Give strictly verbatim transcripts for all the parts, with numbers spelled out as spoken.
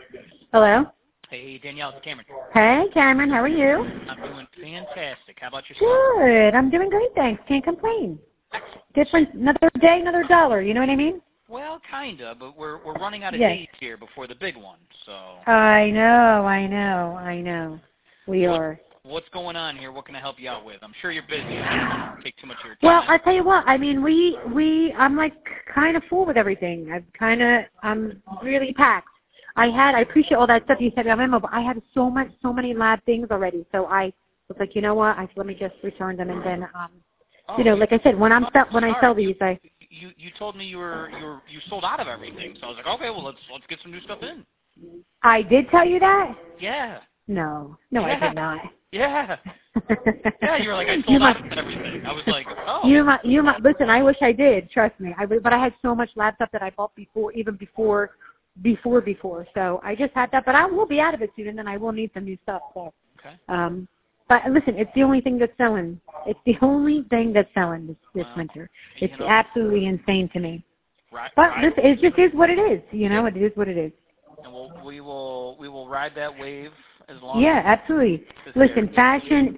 Hello? Hey, Danielle, it's Cameron. Hey, Cameron, how are you? I'm doing fantastic. How about yourself? Good. I'm doing great, thanks. Can't complain. Excellent. Different, another day, another dollar. You know what I mean? Well, kinda, but we're we're running out of Yes. days here before the big one. So. I know, I know, I know. We what, are. What's going on here? What can I help you out with? I'm sure you're busy. I don't want to take too much of your time. Well, I tell you what. I mean, we we I'm like kind of full with everything. I'm kind of I'm really packed. I had I appreciate all that stuff you said about Memo, but I had so much so many lab things already. So I was like, you know what? I let me just return them and then um. Oh, You know, like I said, when I'm oh, sell, when I sorry. sell these, I You you told me you were you were you sold out of everything, so I was like, okay, well let's let's get some new stuff in. I did tell you that. Yeah. No, no, yeah. I did not. Yeah. Yeah, you were like, I you sold might, out of everything. I was like, oh. You might, you might listen. I wish I did. Trust me. I would, but I had so much lab stuff that I bought before, even before, before, before. So I just had that, but I will be out of it soon, and then I will need some new stuff. So. Okay. Um. But listen, it's the only thing that's selling. It's the only thing that's selling this, this Wow. winter. It's You know, absolutely insane to me. right, But right. this it just is what it is. You know, it is what it is. And we'll, we will we will ride that wave as long Yeah, as absolutely. Listen, fashion,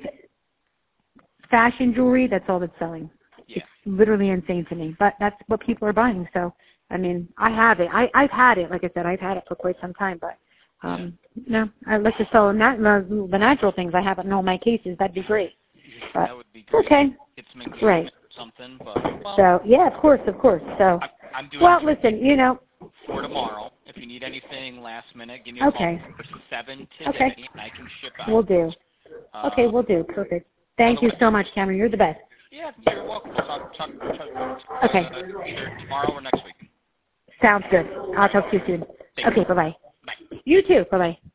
fashion jewelry, that's all that's selling. Yeah. It's literally insane to me, but that's what people are buying. So, I mean, I have it. I, I've had it. Like I said, I've had it for quite some time, but, um, no, I like to sell nat- the natural things I have in all my cases. That'd be great. But, that would be great. okay. Get some engagement Right. or something, but, well, So, yeah, of course, of course. So, I, I'm doing well, listen, you know. for tomorrow. If you need anything last minute, give me a Okay. call for seven today, Okay. and I can ship out. We'll do. Uh, Okay, we'll do. Perfect. Thank you so much, Cameron. You're the best. Yeah, you're welcome. We'll talk, talk, talk uh, Okay. either tomorrow or next week. Sounds good. I'll talk to you soon. Take Okay, care. bye-bye. Bye. You too. Bye-bye.